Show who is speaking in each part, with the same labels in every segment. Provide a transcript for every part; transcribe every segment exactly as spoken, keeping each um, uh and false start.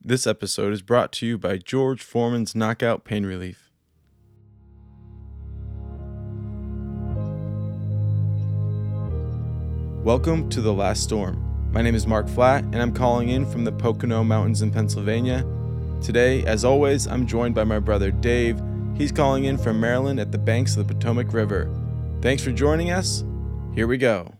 Speaker 1: This episode is brought to you by George Foreman's Knockout Pain Relief. Welcome to The Last Storm. My name is Mark Flatt, and I'm calling in from the Pocono Mountains in Pennsylvania. Today, as always, I'm joined by my brother Dave. He's calling in from Maryland at the banks of the Potomac River. Thanks for joining us. Here we go.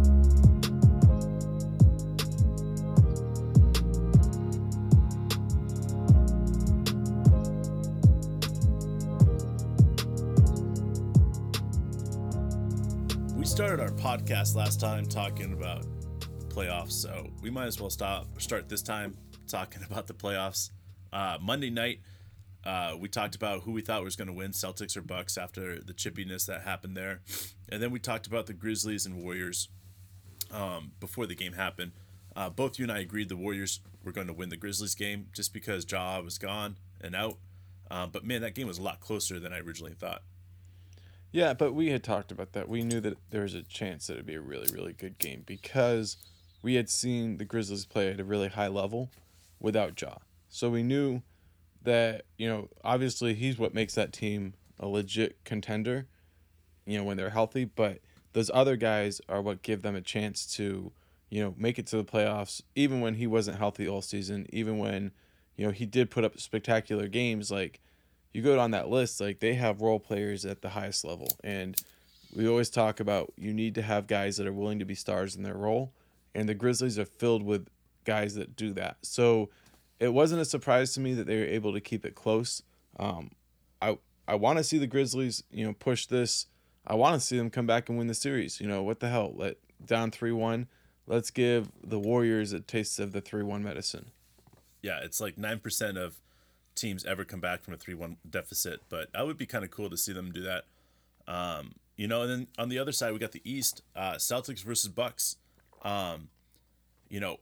Speaker 2: We started our podcast last time talking about playoffs, so we might as well stop start this time talking about the playoffs. Uh, Monday night, uh, we talked about who we thought was going to win, Celtics or Bucks, after the chippiness that happened there, and then we talked about the Grizzlies and Warriors um, before the game happened. Uh, both you and I agreed the Warriors were going to win the Grizzlies game just because Ja was gone and out. Uh, but man, that game was a lot closer than I originally thought.
Speaker 1: Yeah, but we had talked about that. We knew that there was a chance that it'd be a really, really good game because we had seen the Grizzlies play at a really high level without Ja. So we knew that, you know, obviously he's what makes that team a legit contender, you know, when they're healthy. But those other guys are what give them a chance to, you know, make it to the playoffs, even when he wasn't healthy all season, even when, you know, he did put up spectacular games. Like, you go down that list, like they have role players at the highest level. And we always talk about you need to have guys that are willing to be stars in their role. And the Grizzlies are filled with guys that do that. So it wasn't a surprise to me that they were able to keep it close. Um, I I want to see the Grizzlies, you know, push this. I want to see them come back and win the series. You know, what the hell? Let down three one. Let's give the Warriors a taste of the three one medicine.
Speaker 2: Yeah, it's like nine percent of teams ever come back from a three one deficit, but that would be kind of cool to see them do that. Um, you know, and then on the other side, we got the East, uh, Celtics versus Bucks. Um, you know,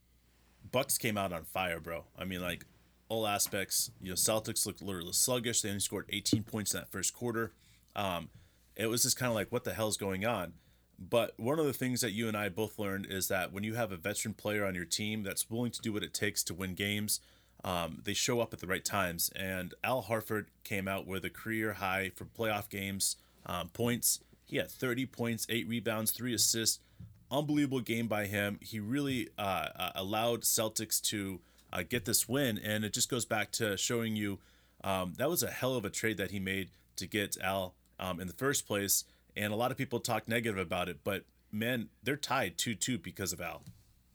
Speaker 2: Bucks came out on fire, bro. I mean, like, all aspects. You know, Celtics looked literally sluggish. They only scored eighteen points in that first quarter. Um, it was just kind of like, what the hell's going on? But one of the things that you and I both learned is that when you have a veteran player on your team that's willing to do what it takes to win games, Um, they show up at the right times, and Al Horford came out with a career high for playoff games um, points. He had thirty points, eight rebounds, three assists. Unbelievable game by him. He really uh, uh, allowed Celtics to uh, get this win, and it just goes back to showing you um, that was a hell of a trade that he made to get Al um, in the first place. And a lot of people talk negative about it, but man, they're tied two two because of Al.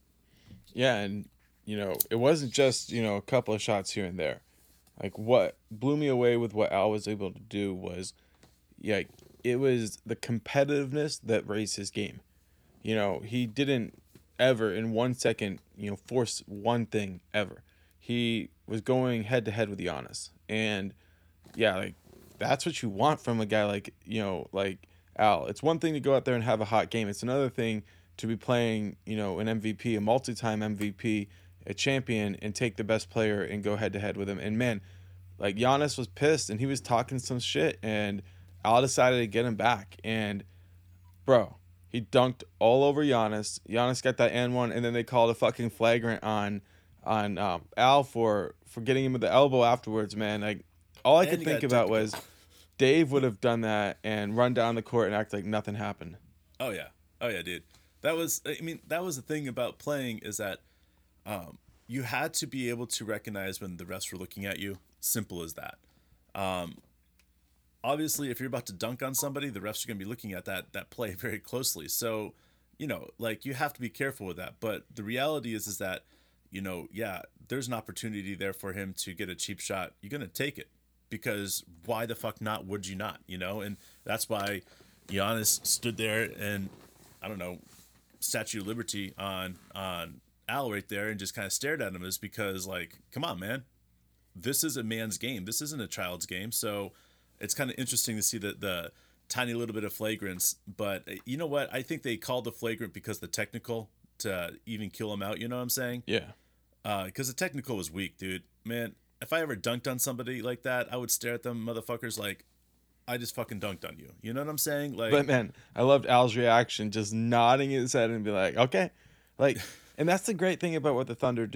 Speaker 1: Yeah, and you know, it wasn't just, you know, a couple of shots here and there. Like, what blew me away with what Al was able to do was, yeah, it was the competitiveness that raised his game. You know, he didn't ever in one second, you know, force one thing ever. He was going head to head with Giannis. And yeah, like, that's what you want from a guy like, you know, like Al. It's one thing to go out there and have a hot game. It's another thing to be playing, you know, an M V P, a multi-time M V P, a champion, and take the best player and go head to head with him. And man, like, Giannis was pissed and he was talking some shit, and Al decided to get him back. And bro, he dunked all over Giannis. Giannis got that and one, and then they called a fucking flagrant on on um, Al for for getting him with the elbow afterwards. Man, like, all I
Speaker 2: And
Speaker 1: could
Speaker 2: you
Speaker 1: think
Speaker 2: got
Speaker 1: about
Speaker 2: technical.
Speaker 1: was Dave would have done that and run down the court and act like nothing happened.
Speaker 2: Oh yeah, oh yeah, dude. That was, I mean, that was the thing about playing is that um, you had to be able to recognize when the refs were looking at you. Simple as that. Um, obviously, if you're about to dunk on somebody, the refs are going to be looking at that that play very closely. So, you know, like, you have to be careful with that. But the reality is, is that, you know, yeah, there's an opportunity there for him to get a cheap shot. You're going to take it because why the fuck not? Would you not? You know, and that's why Giannis stood there and, I don't know, Statue of Liberty on on Al right there and just kind of stared at him, is because, like, come on, man, this is a man's game. This isn't a child's game. So it's kind of interesting to see the the tiny little bit of flagrants. But you know what? I think they called the flagrant because the technical to even kill him out. You know what I'm saying?
Speaker 1: Yeah.
Speaker 2: Because the technical was weak, dude. Man, if I ever dunked on somebody like that, I would stare at them motherfuckers like, I just fucking dunked on you. You know what I'm saying? Like,
Speaker 1: But man, I loved Al's reaction, just nodding his head and be like, okay. Like, and that's the great thing about what the Thunder do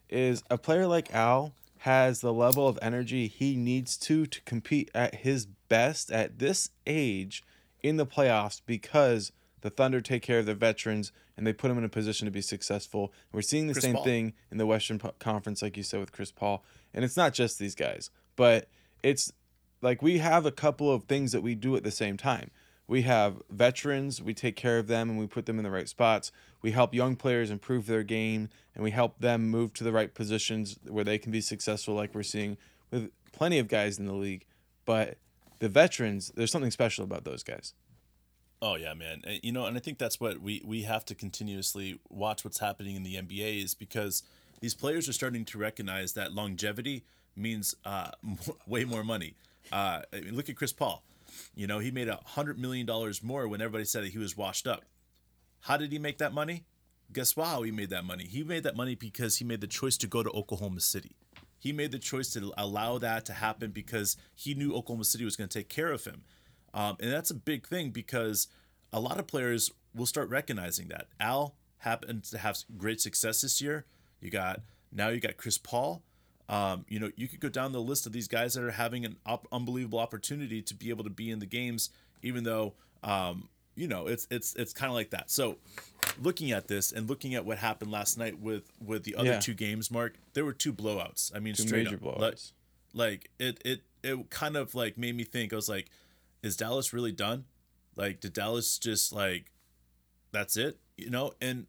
Speaker 1: is a player like Al has the level of energy he needs to to compete at his best at this age in the playoffs because the Thunder take care of their veterans and they put them in a position to be successful. We're seeing the
Speaker 2: Chris
Speaker 1: same
Speaker 2: Paul.
Speaker 1: thing in the Western Po- Conference, like you said, with Chris Paul. And it's not just these guys, but it's like we have a couple of things that we do at the same time. We have veterans, we take care of them and we put them in the right spots. We help young players improve their game and we help them move to the right positions where they can be successful, like we're seeing with plenty of guys in the league. But the veterans, there's something special about those guys.
Speaker 2: Oh yeah, man. Uh, You know, and I think that's what we we have to continuously watch what's happening in the N B A is because these players are starting to recognize that longevity means uh, way more money. Uh, I mean, look at Chris Paul. You know, he made a hundred million dollars more when everybody said that he was washed up. How did he make that money? Guess how he made that money? He made that money because he made the choice to go to Oklahoma City. He made the choice to allow that to happen because he knew Oklahoma City was going to take care of him. Um, and that's a big thing because a lot of players will start recognizing that. Al happened to have great success this year. You got now you got Chris Paul. Um, you know, you could go down the list of these guys that are having an op- unbelievable opportunity to be able to be in the games, even though um, you know it's it's it's kind of like that. So, looking at this and looking at what happened last night with with the other
Speaker 1: Yeah.
Speaker 2: two games, Mark, there were two blowouts. I mean,
Speaker 1: Two
Speaker 2: straight
Speaker 1: major
Speaker 2: up, like,
Speaker 1: blowouts.
Speaker 2: like it it it kind of like made me think. I was like, is Dallas really done? Like, did Dallas just like that's it? You know, and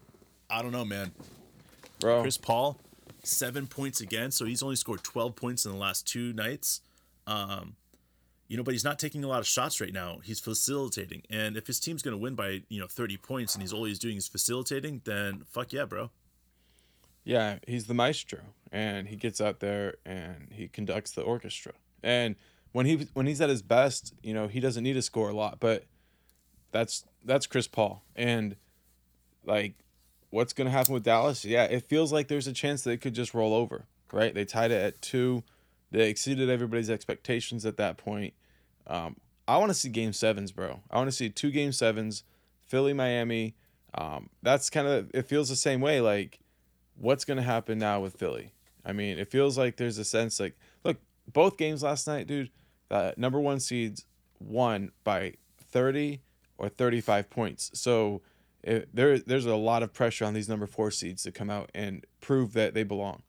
Speaker 2: I don't know, man.
Speaker 1: Bro,
Speaker 2: Chris Paul, seven points again, so he's only scored twelve points in the last two nights. Um, you know, but he's not taking a lot of shots right now. He's facilitating, and if his team's going to win by you know thirty points, and he's all he's doing is facilitating, then fuck yeah, bro.
Speaker 1: yeah, he's the maestro, and he gets out there and he conducts the orchestra. And when he when he's at his best, you know, he doesn't need to score a lot, but that's that's Chris Paul. And like, what's gonna happen with Dallas? Yeah, it feels like there's a chance that it could just roll over, right? They tied it at two. They exceeded everybody's expectations at that point. Um, I want to see game sevens, bro. I want to see two game sevens, Philly, Miami. Um, that's kind of it feels the same way. Like, what's gonna happen now with Philly? I mean, it feels like there's a sense like, look, both games last night, dude. Uh, number one seeds won by thirty or thirty-five points. So it, there, there's a lot of pressure on these number four seeds to come out and prove that they belong.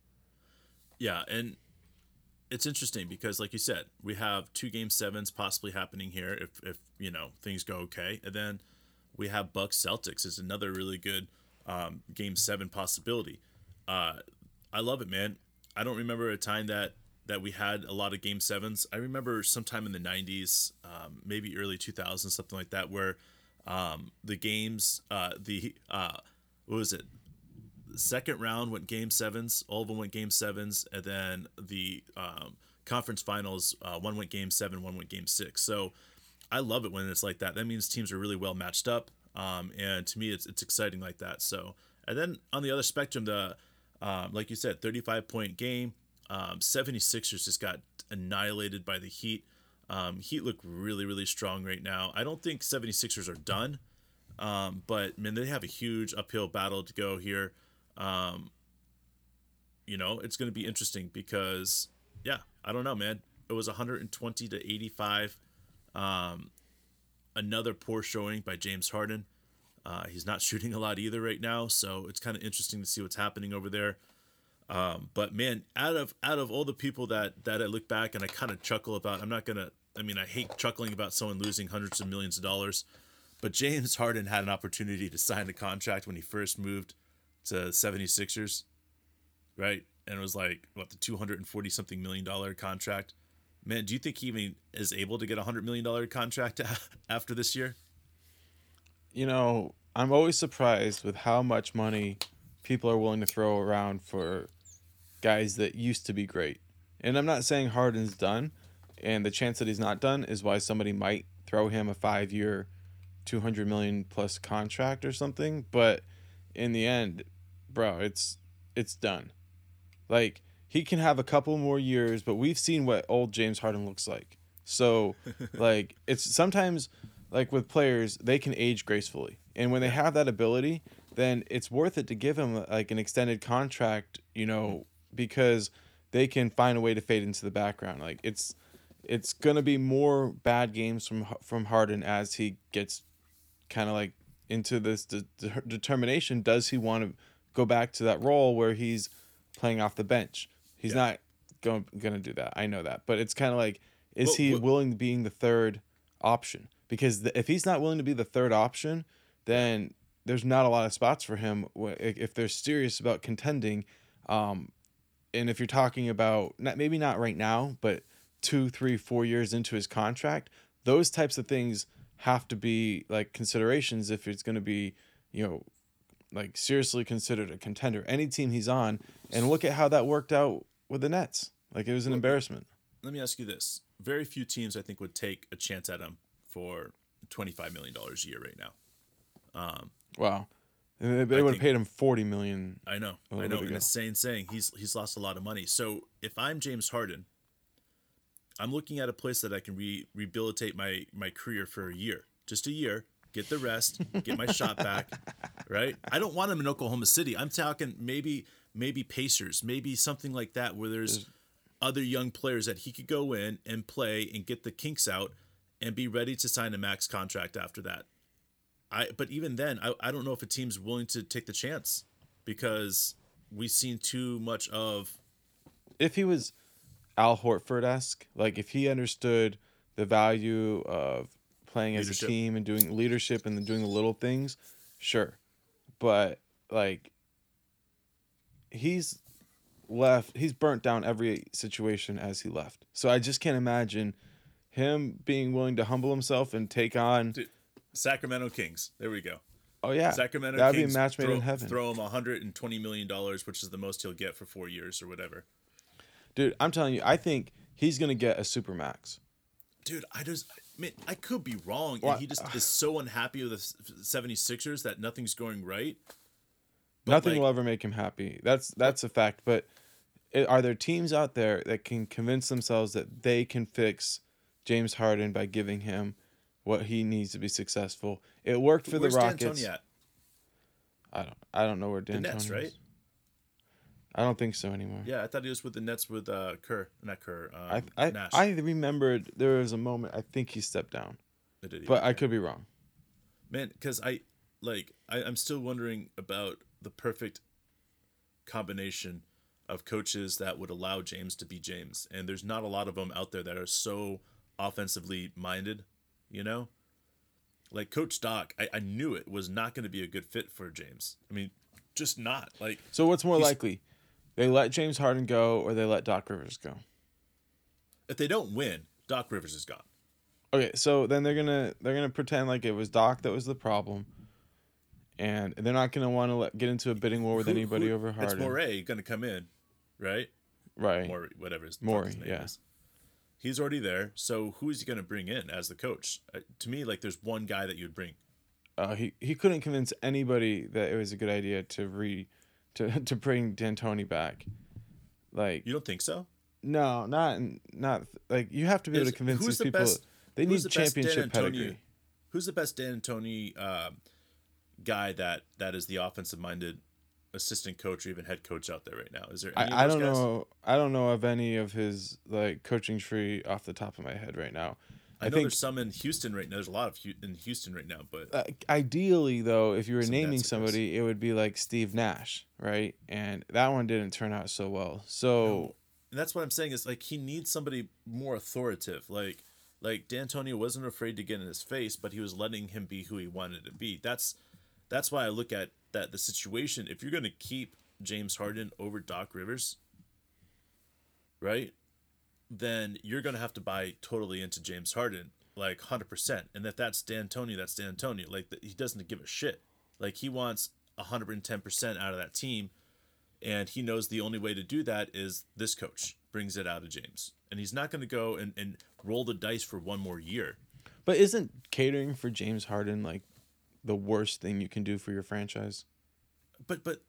Speaker 2: Yeah, and it's interesting because, like you said, we have two game sevens possibly happening here if if you know things go okay, and then we have Bucks Celtics is another really good um, game seven possibility. Uh, I love it, man. I don't remember a time that that we had a lot of game sevens. I remember sometime in the nineties, um, maybe early two thousands, something like that, where um, the games, uh, the uh, what was it? The second round went game sevens. All of them went game sevens, and then the um, conference finals, uh, one went game seven, one went game six. So I love it when it's like that. That means teams are really well matched up, um, and to me, it's it's exciting like that. So, and then on the other spectrum, the um, like you said, thirty-five point game. Um, seventy-sixers just got annihilated by the Heat. Um, Heat look really, really strong right now. I don't think seventy-sixers are done, um, but man, they have a huge uphill battle to go here. Um, you know, it's going to be interesting because, yeah, I don't know, man. It was one hundred twenty to eighty-five. Um, another poor showing by James Harden. Uh, he's not shooting a lot either right now, so it's kind of interesting to see what's happening over there. Um, but man, out of out of all the people that that I look back and I kind of chuckle about, I'm not gonna. I mean, I hate chuckling about someone losing hundreds of millions of dollars, but James Harden had an opportunity to sign a contract when he first moved to seventy-sixers, right? And it was like what the two hundred forty something million dollar contract. Man, do you think he even is able to get a hundred million dollar contract after this year?
Speaker 1: You know, I'm always surprised with how much money people are willing to throw around for guys that used to be great. And I'm not saying Harden's done, and the chance that he's not done is why somebody might throw him a five year, two hundred million plus contract or something. But in the end, bro, it's it's done. Like, he can have a couple more years, but we've seen what old James Harden looks like. So, like, it's sometimes like with players, they can age gracefully. And when they
Speaker 2: Yeah.
Speaker 1: have that ability, then it's worth it to give him like an extended contract, you know, because they can find a way to fade into the background. Like it's it's gonna be more bad games from from Harden as he gets kind of like into this de- de- determination. Does he want to go back to that role where he's playing off the bench? He's
Speaker 2: Yeah.
Speaker 1: not going gonna do that. I know that, but it's kind of like, is
Speaker 2: Well,
Speaker 1: he
Speaker 2: what-
Speaker 1: willing to being the third option? Because the, if he's not willing to be the third option, then there's not a lot of spots for him wh- if they're serious about contending. Um, and if you're talking about not maybe not right now, but two, three, four years into his contract, those types of things have to be like considerations if it's going to be, you know, like seriously considered a contender. Any team he's on, and look at how that worked out with the Nets. Like it was an
Speaker 2: Well,
Speaker 1: embarrassment.
Speaker 2: Let me ask you this: very few teams, I think, would take a chance at him for twenty-five million dollars a year right now.
Speaker 1: Wow, they, they
Speaker 2: I
Speaker 1: would have
Speaker 2: think-
Speaker 1: paid him forty million.
Speaker 2: I know,
Speaker 1: A
Speaker 2: I
Speaker 1: little
Speaker 2: know,
Speaker 1: bit
Speaker 2: and
Speaker 1: ago.
Speaker 2: it's saying saying he's he's lost a lot of money. So if I'm James Harden, I'm looking at a place that I can re- rehabilitate my my career for a year, just a year, get the rest, get my shot back, right? I don't want him in Oklahoma City. I'm talking maybe maybe Pacers, maybe something like that, where there's other young players that he could go in and play and get the kinks out and be ready to sign a max contract after that. I but even then, I, I don't know if a team's willing to take the chance because we've seen too much of
Speaker 1: If he was Al Horford esque, like if he understood the value of playing as
Speaker 2: Leadership.
Speaker 1: a team and doing leadership and then doing the little things, sure. But like he's left he's burnt down every situation as he left. So I just can't imagine him being willing to humble himself and take on
Speaker 2: Dude, Sacramento Kings. There we go.
Speaker 1: oh yeah.
Speaker 2: Sacramento
Speaker 1: That'd
Speaker 2: Kings
Speaker 1: be a match made
Speaker 2: throw,
Speaker 1: in heaven.
Speaker 2: throw him one hundred twenty million dollars, which is the most he'll get for four years or whatever.
Speaker 1: Dude, I'm telling you, I think he's gonna get a super max.
Speaker 2: Dude, I just, I mean, I could be wrong.
Speaker 1: Well,
Speaker 2: and he just is so unhappy with the seventy-sixers that nothing's going right. But,
Speaker 1: Nothing
Speaker 2: like,
Speaker 1: will ever make him happy. That's that's a fact. But it, are there teams out there that can convince themselves that they can fix James Harden by giving him what he needs to be successful? It worked for
Speaker 2: where's
Speaker 1: the Rockets.
Speaker 2: D'Antoni at?
Speaker 1: I don't. I don't know where
Speaker 2: The
Speaker 1: D'Antoni
Speaker 2: Nets,
Speaker 1: is.
Speaker 2: right?
Speaker 1: I don't think so anymore.
Speaker 2: Yeah, I thought he was with the Nets with uh, Kerr, not Kerr. Um,
Speaker 1: I I
Speaker 2: Nash.
Speaker 1: I remembered there was a moment I think he stepped down,
Speaker 2: I did,
Speaker 1: but
Speaker 2: yeah.
Speaker 1: I could be wrong.
Speaker 2: Man, because I like I, I'm still wondering about the perfect combination of coaches that would allow James to be James, and there's not a lot of them out there that are so offensively minded, you know. Like Coach Doc, I, I knew it was not going to be a good fit for James. I mean, just not like
Speaker 1: So what's more
Speaker 2: He's-
Speaker 1: likely? They let James Harden go or they let Doc Rivers go?
Speaker 2: if they don't win, Doc Rivers is gone.
Speaker 1: Okay, so then they're gonna they're gonna pretend like it was Doc that was the problem, and they're not gonna want to let get into a bidding war with
Speaker 2: Who-
Speaker 1: anybody
Speaker 2: who-
Speaker 1: over Harden.
Speaker 2: It's Morey going to come in, right?
Speaker 1: right?
Speaker 2: Morey, whatever his, fuck
Speaker 1: Morey,
Speaker 2: his name
Speaker 1: yeah.
Speaker 2: is. He's already there. So who is he going to bring in as the coach? Uh, to me, like there's one guy that you'd bring.
Speaker 1: Uh, he he couldn't convince anybody that it was a good idea to re to to bring D'Antoni back. Like
Speaker 2: You don't think so?
Speaker 1: no, not not like you have to be able
Speaker 2: Is-
Speaker 1: to convince
Speaker 2: who's
Speaker 1: these
Speaker 2: the
Speaker 1: people.
Speaker 2: best-
Speaker 1: they need
Speaker 2: who's the best
Speaker 1: championship
Speaker 2: Dan Antonio-
Speaker 1: pedigree.
Speaker 2: Who's the best Dan Tony um, guy that that is the offensive minded assistant coach or even head coach out there right now? Is there any
Speaker 1: I, I
Speaker 2: of those
Speaker 1: don't
Speaker 2: guys?
Speaker 1: know. I don't know of any of his like coaching tree off the top of my head right now.
Speaker 2: I,
Speaker 1: I
Speaker 2: know
Speaker 1: think
Speaker 2: there's some in Houston right now. There's a lot of Hu- in Houston right now, but
Speaker 1: uh, ideally though, if you were
Speaker 2: Some
Speaker 1: naming
Speaker 2: Nets, I guess.
Speaker 1: somebody, it would be like Steve Nash, right? And that one didn't turn out so well. So
Speaker 2: and that's what I'm saying is like he needs somebody more authoritative. Like like D'Antonio wasn't afraid to get in his face, but he was letting him be who he wanted to be. That's that's why I look at that the situation. If you're going to keep James Harden over Doc Rivers, right? Then you're going to have to buy totally into James Harden, like one hundred percent. And if that's D'Antoni, that's D'Antoni. Like, he doesn't give a shit. Like, he wants one hundred ten percent out of that team. And he knows the only way to do that is this coach brings it out of James. And he's not going to go and, and roll the dice for one more year.
Speaker 1: but isn't catering for James Harden like the worst thing you can do for your franchise?
Speaker 2: But, but,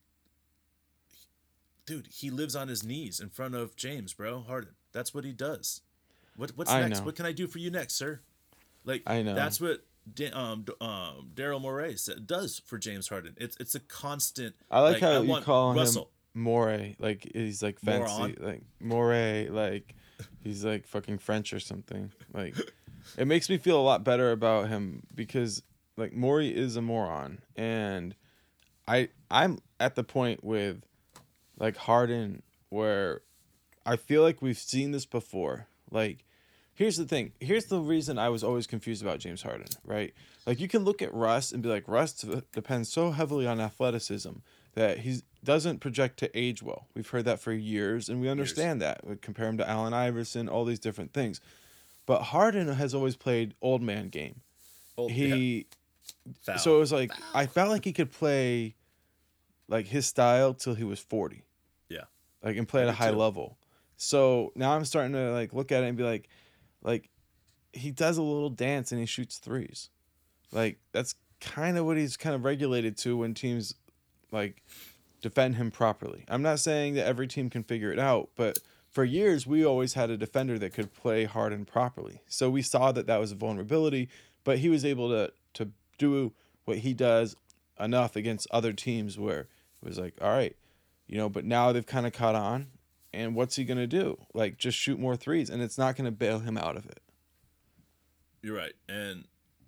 Speaker 2: dude, he lives on his knees in front of James, bro. Harden. That's what he does. What What's
Speaker 1: I
Speaker 2: next?
Speaker 1: know.
Speaker 2: What can I do for you next, sir? Like,
Speaker 1: I know.
Speaker 2: That's what Da- um, D- um, Daryl Morey said, does for James Harden. It's it's a constant.
Speaker 1: I like
Speaker 2: Like
Speaker 1: how
Speaker 2: I
Speaker 1: you
Speaker 2: want
Speaker 1: call him
Speaker 2: Russell
Speaker 1: More, like he's like
Speaker 2: moron.
Speaker 1: fancy, like More, like he's like fucking French or something. Like it makes me feel a lot better about him because like Maury is a moron, and I I'm at the point with like Harden where I feel like we've seen this before. Like here's the thing. Here's the reason I was always confused about James Harden, right? Like you can look at Russ and be like Russ t- depends so heavily on athleticism that he doesn't project to age well. We've heard that for years and we
Speaker 2: Years.
Speaker 1: understand that. We compare him to Allen Iverson, all these different things. But Harden has always played old man game.
Speaker 2: Old yeah.
Speaker 1: He so
Speaker 2: Foul.
Speaker 1: it was like
Speaker 2: Foul.
Speaker 1: I felt like he could play like his style till he was forty.
Speaker 2: Yeah.
Speaker 1: Like and play
Speaker 2: I
Speaker 1: at a
Speaker 2: did
Speaker 1: high
Speaker 2: too.
Speaker 1: level. So now I'm starting to like look at it and be like like he does a little dance and he shoots threes. Like that's kind of what he's kind of regulated to when teams like defend him properly. I'm not saying that every team can figure it out, but for years we always had a defender that could play hard and properly. So we saw that that was a vulnerability, but he was able to to do what he does enough against other teams where it was like, all right, you know, but now they've kind of caught on and what's he going to do? Like just shoot more threes and it's not going to bail him out of it.
Speaker 2: You're right, and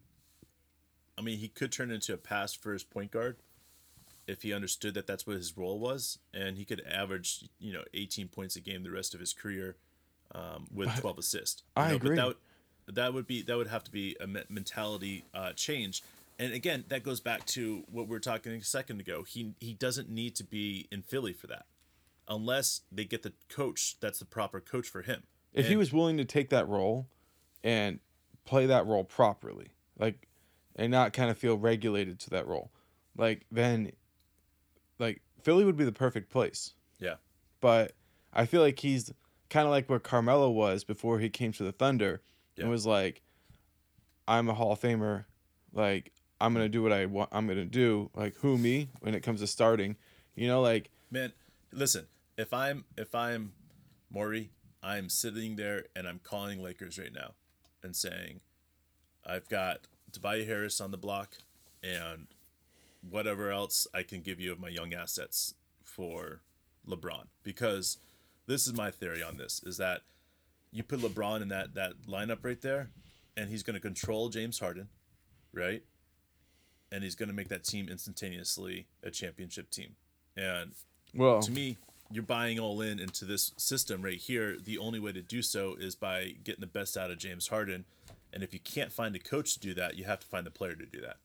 Speaker 2: I mean he could turn into a pass first point guard if he understood that that's what his role was, and he could average you know eighteen points a game the rest of his career um, with twelve assists. You
Speaker 1: I
Speaker 2: know,
Speaker 1: agree.
Speaker 2: But that would, that would be that would have to be a mentality uh, change. And again, that goes back to what we were talking a second ago. He he doesn't need to be in Philly for that, unless they get the coach that's the proper coach for him.
Speaker 1: If
Speaker 2: and,
Speaker 1: he was willing to take that role and play that role properly, like, and not kind of feel regulated to that role, like then, like Philly would be the perfect place.
Speaker 2: Yeah.
Speaker 1: But I feel like he's kind of like where Carmelo was before he came to the Thunder,
Speaker 2: yeah.
Speaker 1: and was like, I'm a Hall of Famer, like I'm gonna do what I want. I'm gonna do like who me when it comes to starting, you know, like
Speaker 2: man, listen, if I'm if I'm Maury, I'm sitting there and I'm calling Lakers right now and saying, I've got Tobias Harris on the block and whatever else I can give you of my young assets for LeBron. Because this is my theory on this, is that you put LeBron in that, that lineup right there, and he's going to control James Harden, right? And he's going to make that team instantaneously a championship team. And
Speaker 1: well,
Speaker 2: to me, you're buying all in into this system right here. The only way to do so is by getting the best out of James Harden. And if you can't find a coach to do that, you have to find the player to do that.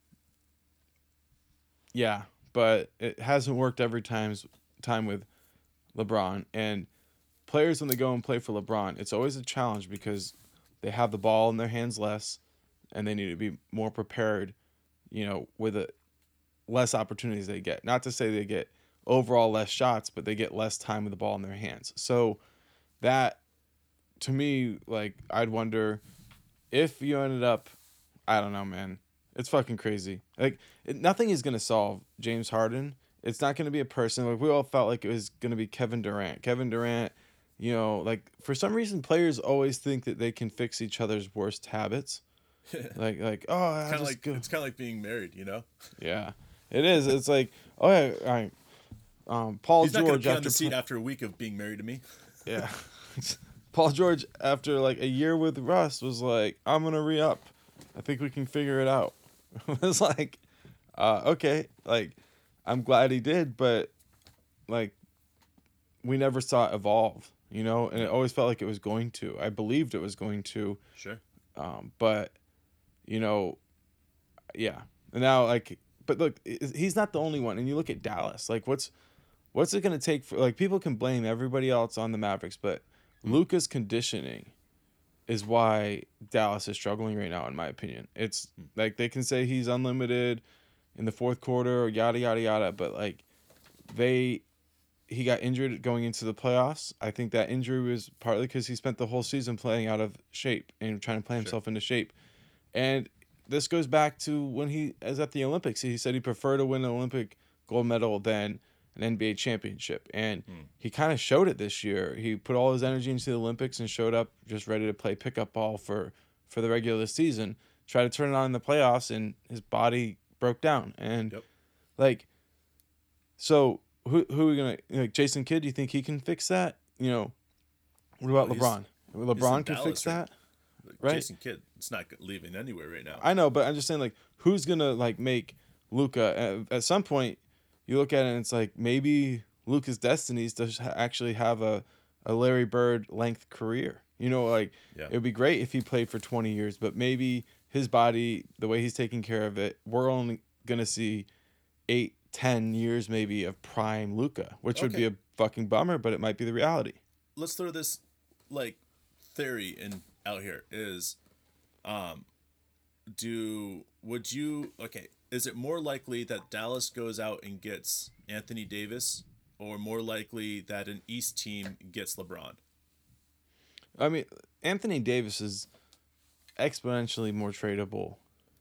Speaker 1: yeah, but it hasn't worked every time's time with LeBron. And players, when they go and play for LeBron, it's always a challenge because they have the ball in their hands less and they need to be more prepared, you know, with a, less opportunities they get. Not to say they get overall less shots, but they get less time with the ball in their hands. So that, to me, like, I'd wonder if you ended up, I don't know, man. It's fucking crazy. Like, it, nothing is going to solve James Harden. It's not going to be a person. Like, we all felt like it was going to be Kevin Durant. Kevin Durant, you know, like, for some reason, players always think that they can fix each other's worst habits. like, like, oh, I
Speaker 2: Kind of
Speaker 1: just
Speaker 2: like
Speaker 1: go.
Speaker 2: it's kind of like being married, you know.
Speaker 1: Yeah, it is. It's like, oh yeah, all right. Um, Paul
Speaker 2: He's not going
Speaker 1: George
Speaker 2: to be on
Speaker 1: after
Speaker 2: the seat
Speaker 1: pl-
Speaker 2: after a week of being married to me.
Speaker 1: yeah, Paul George after like a year with Russ was like, I'm gonna re up. I think we can figure it out. It was like, uh, okay, like I'm glad he did, but like we never saw it evolve, you know, and it always felt like it was going to. I believed it was going to.
Speaker 2: Sure.
Speaker 1: Um, but you know, yeah. And now like, but look, he's not the only one. And you look at Dallas, like what's what's it gonna take for like people can blame everybody else on the Mavericks, but mm. Luka's conditioning is why Dallas is struggling right now, in my opinion. It's mm. like they can say he's unlimited in the fourth quarter or yada yada yada, but like they he got injured going into the playoffs. I think that injury was partly because he spent the whole season playing out of shape and trying to play himself sure. into shape. And this goes back to when he was at the Olympics. He said he preferred to win an Olympic gold medal than an N B A championship. And mm. he kind of showed it this year. He put all his energy into the Olympics and showed up just ready to play pickup ball for, for the regular season, tried to turn it on in the playoffs, and his body broke down. And
Speaker 2: Yep.
Speaker 1: like, so who who are we gonna like? Jason Kidd? Do you think he can fix that? You know, what about
Speaker 2: Well, he's-
Speaker 1: LeBron? LeBron can
Speaker 2: Dallas
Speaker 1: fix
Speaker 2: right-
Speaker 1: that, right?
Speaker 2: Jason Kidd, it's not leaving anywhere right now.
Speaker 1: I know, but I'm just saying, like, who's gonna like make Luka? At, at some point, you look at it and it's like maybe Luka's destiny is to ha- actually have a, a Larry Bird length career. You know, like
Speaker 2: Yeah.
Speaker 1: it would be great if he played for twenty years, but maybe his body, the way he's taking care of it, we're only gonna see eight, ten years maybe of prime Luka, which would be
Speaker 2: Okay.
Speaker 1: a fucking bummer, but it might be the reality.
Speaker 2: Let's throw this like theory in out here is um do would you okay is it more likely that Dallas goes out and gets Anthony Davis, or more likely that an East team gets LeBron?
Speaker 1: I mean, Anthony Davis is exponentially more tradable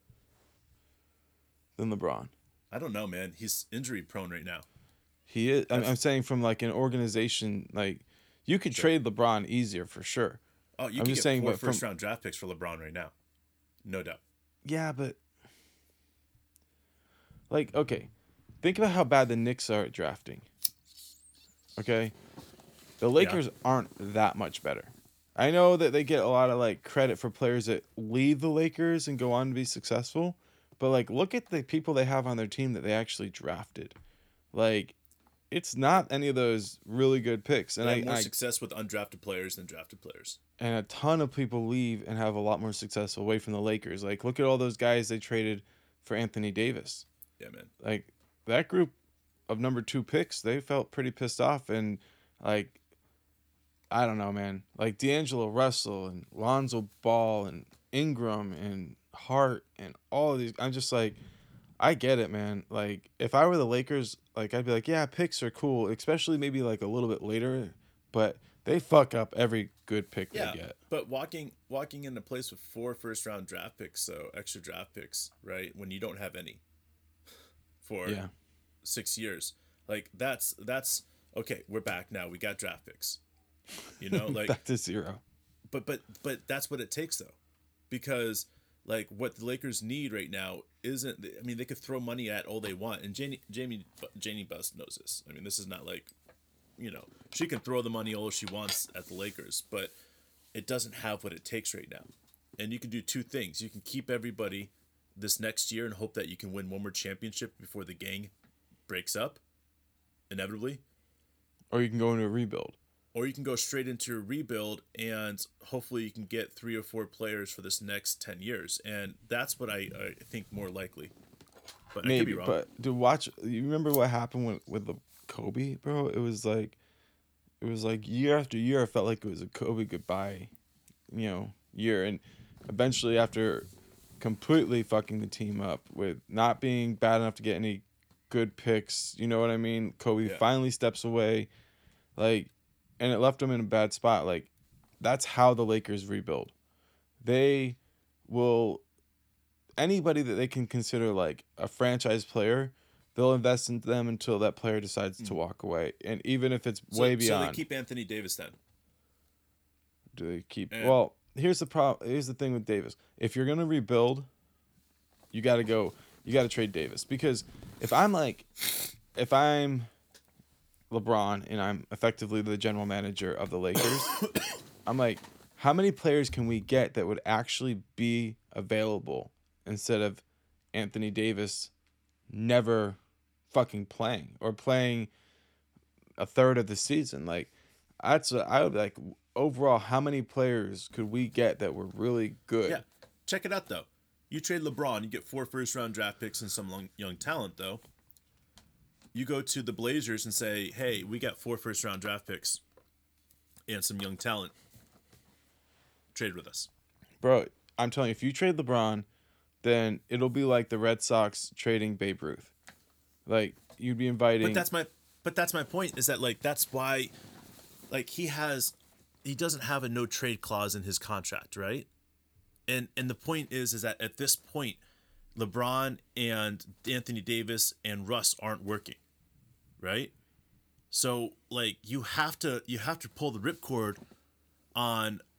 Speaker 1: than LeBron.
Speaker 2: I don't know, man. He's injury prone right now.
Speaker 1: He is. I'm,
Speaker 2: That's-
Speaker 1: I'm saying from like an organization, like you could
Speaker 2: Sure.
Speaker 1: trade LeBron easier for sure.
Speaker 2: Oh, you
Speaker 1: I'm
Speaker 2: can
Speaker 1: just
Speaker 2: get
Speaker 1: saying,
Speaker 2: four
Speaker 1: but from-
Speaker 2: first round draft picks for LeBron right now, no doubt.
Speaker 1: Yeah, but like, okay, think about how bad the Knicks are at drafting. Okay, the Lakers aren't that much better. I know that they get a lot of like credit for players that leave the Lakers and go on to be successful, but like, look at the people they have on their team that they actually drafted. Like, it's not any of those really good picks, and
Speaker 2: They
Speaker 1: I,
Speaker 2: have more
Speaker 1: I
Speaker 2: success with undrafted players than drafted players.
Speaker 1: and a ton of people leave and have a lot more success away from the Lakers. Like, look at all those guys they traded for Anthony Davis.
Speaker 2: Yeah, man.
Speaker 1: Like, that group of number two picks, they felt pretty pissed off. And, like, I don't know, man. Like, D'Angelo Russell and Lonzo Ball and Ingram and Hart and all of these. I'm just like, I get it, man. Like, if I were the Lakers, like, I'd be like, yeah, picks are cool, especially maybe, like, a little bit later. But they fuck up every good pick
Speaker 2: Yeah,
Speaker 1: they get.
Speaker 2: but walking walking into place with four first round draft picks, so extra draft picks, right? When you don't have any for
Speaker 1: Yeah.
Speaker 2: six years, like that's that's okay. We're back now. We got draft picks, you know, like
Speaker 1: Back to zero.
Speaker 2: but but but that's what it takes though, because like what the Lakers need right now isn't. I mean, they could throw money at all they want, and Jamie Jamie Janie Buss knows this. I mean, this is not like, you know, she can throw the money all she wants at the Lakers, but it doesn't have what it takes right now. And you can do two things. You can keep everybody this next year and hope that you can win one more championship before the gang breaks up, inevitably.
Speaker 1: Or you can go into a rebuild.
Speaker 2: Or you can go straight into a rebuild and hopefully you can get three or four players for this next ten years. And that's what I, I think more likely. But I could
Speaker 1: Maybe,
Speaker 2: be wrong.
Speaker 1: but to watch, you remember what happened with with the Kobe, bro? It was like, it was like year after year. I felt like it was a Kobe goodbye, you know, year. And eventually, after completely fucking the team up with not being bad enough to get any good picks, you know what I mean? Kobe
Speaker 2: Yeah.
Speaker 1: finally steps away, like, and it left him in a bad spot. Like, that's how the Lakers rebuild. They will. Anybody that they can consider like a franchise player, they'll invest in them until that player decides to walk away. And even if it's
Speaker 2: so,
Speaker 1: way
Speaker 2: so
Speaker 1: beyond,
Speaker 2: they keep Anthony Davis then.
Speaker 1: do they keep?
Speaker 2: And-
Speaker 1: Well, here's the problem. Here's the thing with Davis. If you're gonna rebuild, you got to go. You got to trade Davis, because if I'm like, if I'm LeBron and I'm effectively the general manager of the Lakers, I'm like, how many players can we get that would actually be available instead of Anthony Davis never fucking playing or playing a third of the season? Like, that's a, I would be like, overall, how many players could we get that were really good?
Speaker 2: Yeah. Check it out, though. You trade LeBron, you get four first round draft picks and some long, young talent, though. You go to the Blazers and say, hey, we got four first round draft picks and some young talent. Trade with us.
Speaker 1: Bro, I'm telling you, if you trade LeBron, then it'll be like the Red Sox trading Babe Ruth. Like, you'd be inviting.
Speaker 2: But that's my but that's my point, is that like that's why like he has he doesn't have a no trade clause in his contract, right? And and the point is is that at this point, LeBron and Anthony Davis and Russ aren't working, right? So like you have to you have to pull the ripcord on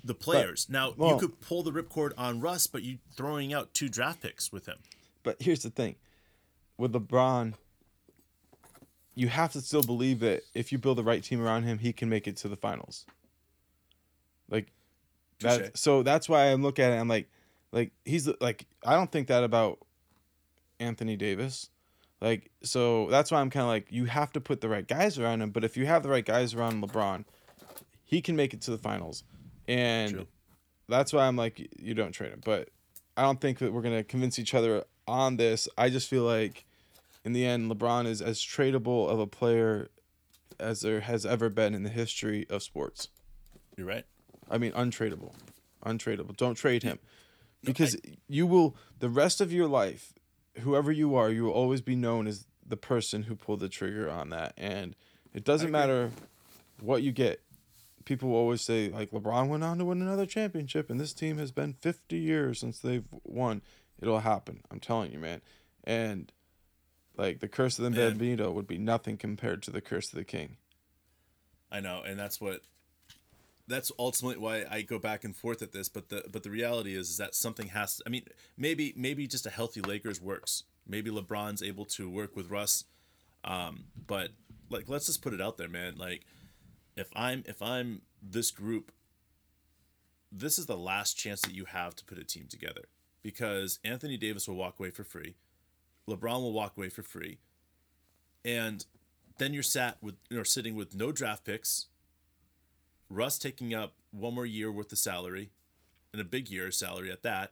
Speaker 2: the players. But, now
Speaker 1: well,
Speaker 2: you could pull the ripcord on Russ, but you throwing out two draft picks with him.
Speaker 1: But here's the thing, with LeBron, you have to still believe that if you build the right team around him, he can make it to the finals. Like that. So that's why I'm looking at it. I'm like, like he's like I don't think that about Anthony Davis. Like, so that's why I'm kind of like, you have to put the right guys around him. But if you have the right guys around LeBron, he can make it to the finals. And True. That's why I'm like, you don't trade him. But I don't think that we're going to convince each other on this. I just feel like in the end, LeBron is as tradable of a player as there has ever been in the history of sports.
Speaker 2: You're right.
Speaker 1: I mean, untradeable. Untradeable. Don't trade him. Because no, I... you will, the rest of your life, whoever you are, you will always be known as the person who pulled the trigger on that. And it doesn't matter what you get. People will always say, like, LeBron went on to win another championship, and this team has been fifty years since they've won. It'll happen. I'm telling you, man. And, like, the curse of the Bambino would be nothing compared to the curse of the king.
Speaker 2: I know, and that's what... That's ultimately why I go back and forth at this, but the but the reality is, is that something has to, I mean, maybe maybe just a healthy Lakers works. Maybe LeBron's able to work with Russ. Um, but like let's just put it out there, man. Like if I'm if I'm this group, this is the last chance that you have to put a team together. Because Anthony Davis will walk away for free. LeBron will walk away for free. And then you're sat with or sitting with no draft picks. Russ taking up one more year worth of salary, and a big year of salary at that.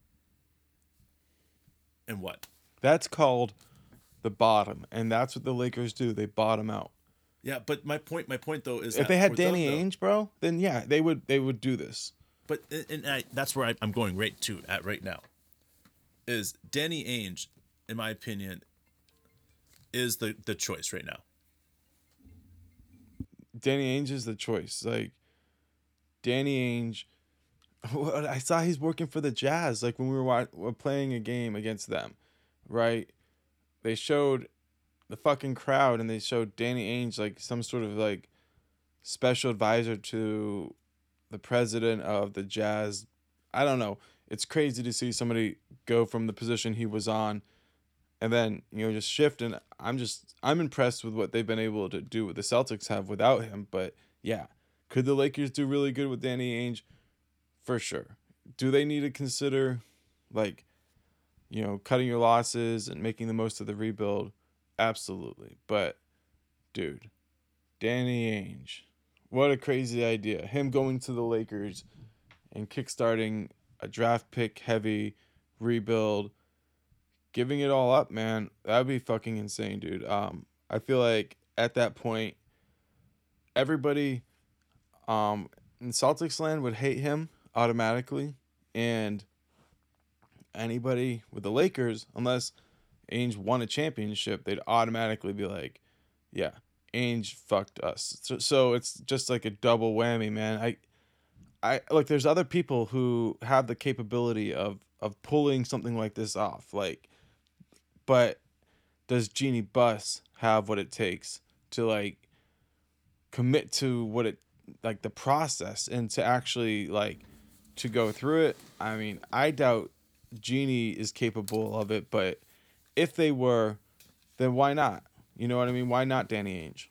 Speaker 2: And what?
Speaker 1: That's called the bottom, and that's what the Lakers do. They bottom out.
Speaker 2: Yeah, but my point, my point though is
Speaker 1: if
Speaker 2: that
Speaker 1: they had Danny them, Ainge, bro, then yeah, they would they would do this.
Speaker 2: But and I, that's where I, I'm going right to at right now. Is Danny Ainge, in my opinion, is the the choice right now.
Speaker 1: Danny Ainge is the choice. Like, Danny Ainge, I saw he's working for the Jazz. Like, when we were, were playing a game against them, right? They showed the fucking crowd, and they showed Danny Ainge, like, some sort of, like, special advisor to the president of the Jazz. I don't know. It's crazy to see somebody go from the position he was on and then, you know, just shift. And I'm just, I'm impressed with what they've been able to do with the Celtics have without him. But yeah, could the Lakers do really good with Danny Ainge? For sure. Do they need to consider, like, you know, cutting your losses and making the most of the rebuild? Absolutely. But, dude, Danny Ainge, what a crazy idea. Him going to the Lakers and kickstarting a draft pick heavy rebuild. Giving it all up, man, that'd be fucking insane, dude. Um, I feel like at that point, everybody um, in Celtics land would hate him automatically, and anybody with the Lakers, unless Ainge won a championship, they'd automatically be like, yeah, Ainge fucked us. So, so it's just like a double whammy, man. I, I look, there's other people who have the capability of of pulling something like this off, like. But does Jeannie Buss have what it takes to, like, commit to what it, like, the process and to actually, like, to go through it? I mean, I doubt Jeannie is capable of it, but if they were, then why not? You know what I mean? Why not Danny Ainge?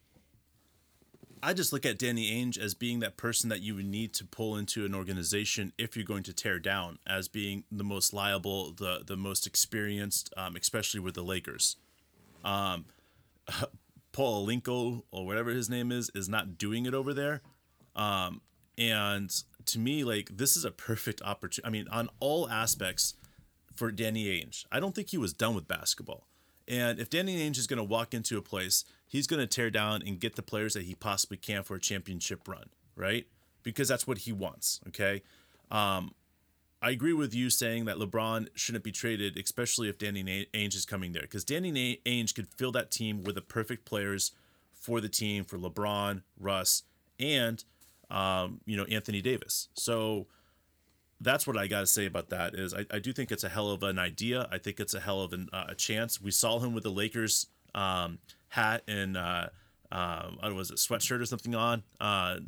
Speaker 2: I just look at Danny Ainge as being that person that you would need to pull into an organization if you're going to tear down, as being the most liable, the the most experienced, um, especially with the Lakers. Um, Paul Alinko, or whatever his name is, is not doing it over there. Um, and to me, like, this is a perfect opportunity. I mean, on all aspects for Danny Ainge. I don't think he was done with basketball. And if Danny Ainge is going to walk into a place, he's going to tear down and get the players that he possibly can for a championship run, right? Because that's what he wants, okay? Um, I agree with you saying that LeBron shouldn't be traded, especially if Danny Ainge is coming there. Because Danny Ainge could fill that team with the perfect players for the team, for LeBron, Russ, and, um, you know, Anthony Davis. So that's what I got to say about that is I, I do think it's a hell of an idea. I think it's a hell of an, uh, a chance. We saw him with the Lakers um, hat and, uh, uh, what was it, sweatshirt or something on uh,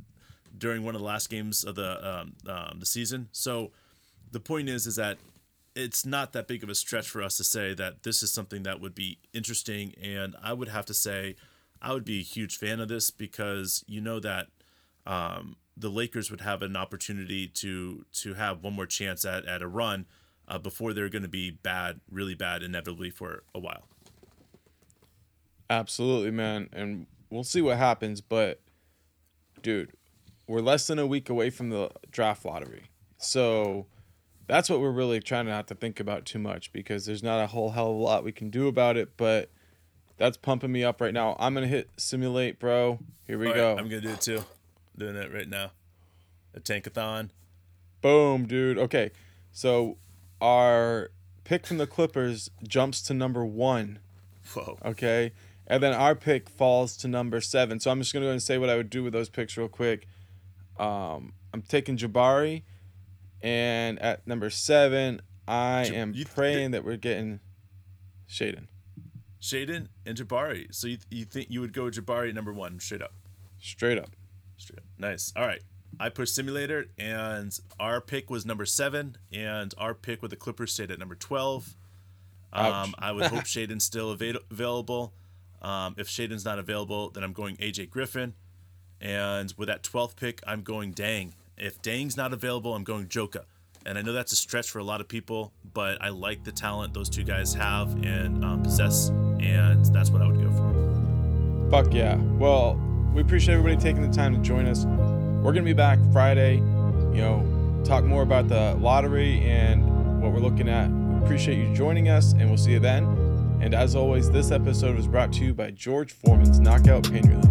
Speaker 2: during one of the last games of the um, um, the season. So the point is, is that it's not that big of a stretch for us to say that this is something that would be interesting. And I would have to say I would be a huge fan of this because you know that um, the Lakers would have an opportunity to to have one more chance at, at a run uh, before they're going to be bad, really bad, inevitably for a while.
Speaker 1: Absolutely, man. And we'll see what happens. But, dude, we're less than a week away from the draft lottery. So that's what we're really trying to not to think about too much because there's not a whole hell of a lot we can do about it. But that's pumping me up right now. I'm going to hit simulate, bro. Here we
Speaker 2: All
Speaker 1: go.
Speaker 2: Right, I'm going to do it too. Doing it right now. A tankathon.
Speaker 1: Boom, dude. Okay. So our pick from the Clippers jumps to number one.
Speaker 2: Whoa.
Speaker 1: Okay. And then our pick falls to number seven. So I'm just going to go and say what I would do with those picks real quick. Um, I'm taking Jabari. And at number seven, I
Speaker 2: J-
Speaker 1: am
Speaker 2: you-
Speaker 1: praying that we're getting Shaden.
Speaker 2: Shaden and Jabari. So you, you think you would go Jabari at number one, straight up?
Speaker 1: Straight up.
Speaker 2: Straight up. Nice. All right. I pushed simulator, and our pick was number seven, and our pick with the Clippers stayed at number twelve. Um,
Speaker 1: Ouch.
Speaker 2: I would hope Shaden's still avail- available. Um, if Shaden's not available, then I'm going A J Griffin. And with that twelfth pick, I'm going Dang. If Dang's not available, I'm going Joka. And I know that's a stretch for a lot of people, but I like the talent those two guys have and um, possess, and that's what I would go for.
Speaker 1: Fuck yeah. Well, we appreciate everybody taking the time to join us. We're going to be back Friday, you know, talk more about the lottery and what we're looking at. We appreciate you joining us, and we'll see you then. And as always, this episode was brought to you by George Foreman's Knockout Pain Relief.